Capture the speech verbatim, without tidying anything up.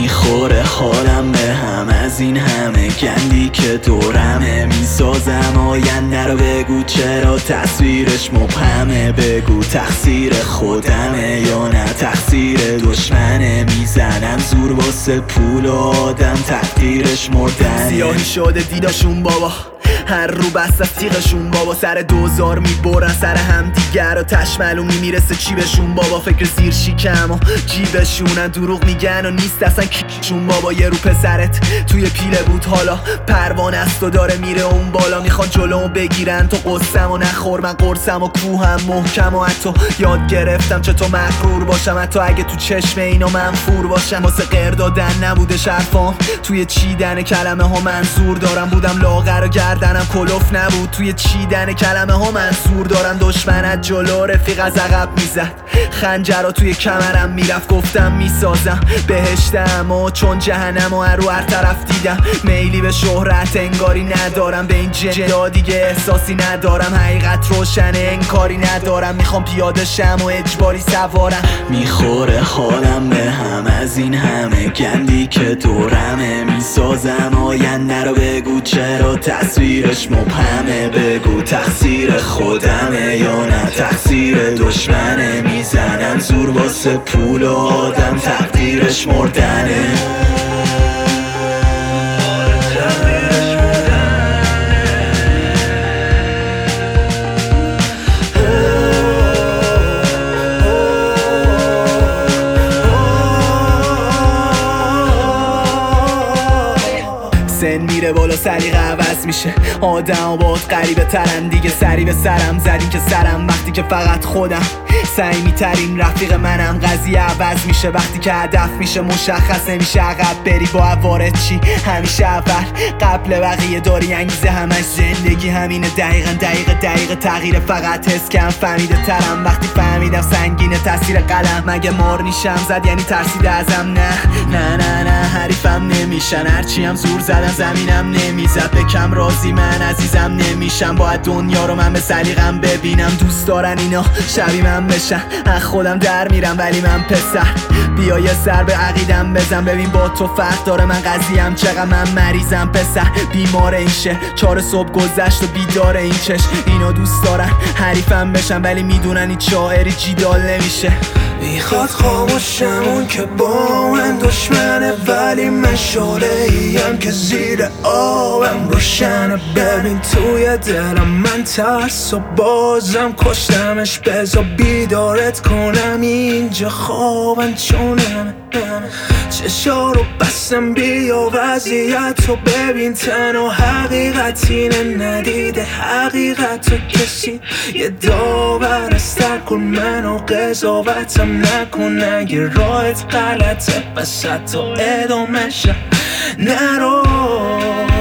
میخوره حالم به هم از این همه گندی که دورمه. میسازم آینده رو، بگو چرا تصویرش مبهمه. بگو تقصیر خودمه یا نه تقصیر دشمنه. میزنم زور واسه پول و آدم تقدیرش مردنه. سیاهی شده دیداشون بابا، هر رو بست از تیغشون بابا. سر دوزار میبرن سر هم دیگر و تشملومی میرسه چیبشون بابا. فکر زیر شیکم و جیبشونن، دروغ میگن و نیست اصلا کیشون بابا. یه رو پسرت توی پیله بود حالا پروانه است و داره میره اون بالا. میخوان جلومو بگیرن تو قصم و نخور، من قرصم و کوهم محکم و حتی یاد گرفتم چطور مغرور باشم. حتی اگه تو چشم اینا منفور باشم. واسه غیر دادن نبوده شرفام، توی چیدن کلمه ها منظور دارم. بودم لاغر و گردنم کلوف نبود، توی چیدن کلمه ها منظور دارم. دشمنت جلو رفیق از عقب میزد، خنجر رو توی کمرم میرفت. گفتم میسازم بهشتم و چون جهنم و رو هر طرف دیدم. میلی به شهرت انگاری ندارم، به این جدا دیگه احساسی ندارم. حقیقت روشنه انکاری ندارم، میخوام پیاده شم و اجباری سوارم. میخوره حالم به هم از این همه گندی که دورمه. میسازم آینده رو، بگو چرا تصویرش مبهمه. بگو تقصیر خودمه یا نه تقصیر دشمنه. میزنم زور واسه پول و آدم تقدیرش مردنه. سن میره بالا سلیقه عوض میشه، آدم باید غریبه ترن دیگه. سری به سرم زدین که سرم وقتی که فقط خودم صمیمی ترین رفیق منم. قضیه عوض میشه وقتی که هدف میشه مشخص نمیشه. عقب بری با وارد چی همیشه اول قبل بقیه داری انگیزه. همش زندگی همینه دقیقا دقیقه دقیقه تغییر. فقط حس کم فهمیده ترم وقتی فهمیدم سنگینه تاثیر قلم. مگه مار نیشم زد یعنی ترسیده ازم؟ نه نه نه نه حریفم نمیشن، هرچی هم زور زدن زمینم نمیزد. بکم راضی من عزیزم نمیشم، باید دنیا رو من به سلیقم ببینم. دوست دارن اینا شبیه من بشن، از خودم در میرم ولی من پسر. بیا یه سر به عقیدم بزن، ببین با تو فرق داره من قضیم چقدر. من مریضم پسر، بیمار این شه. چهار صبح گذشت و بیدار این چش. اینا دوست دارن حریفم بشن ولی میدونن این شاعری جیدال نمیشه. میخواد خاموشم اون که با من دشمنه، ولی من شعله ایم که زیر آبم روشنه. ببین توی دلم من ترس و بازم کشتمش. بذار بیدارت کنم اینجا خوابم چونم. چشا رو بستم بیا وضعیت رو ببین. تنها حقیقت اینه ندیده حقیقت رو کسی. یه داور استر کن منو قضاوتم نکن. اگه راهت غلطه پس حتی ادامه نرو.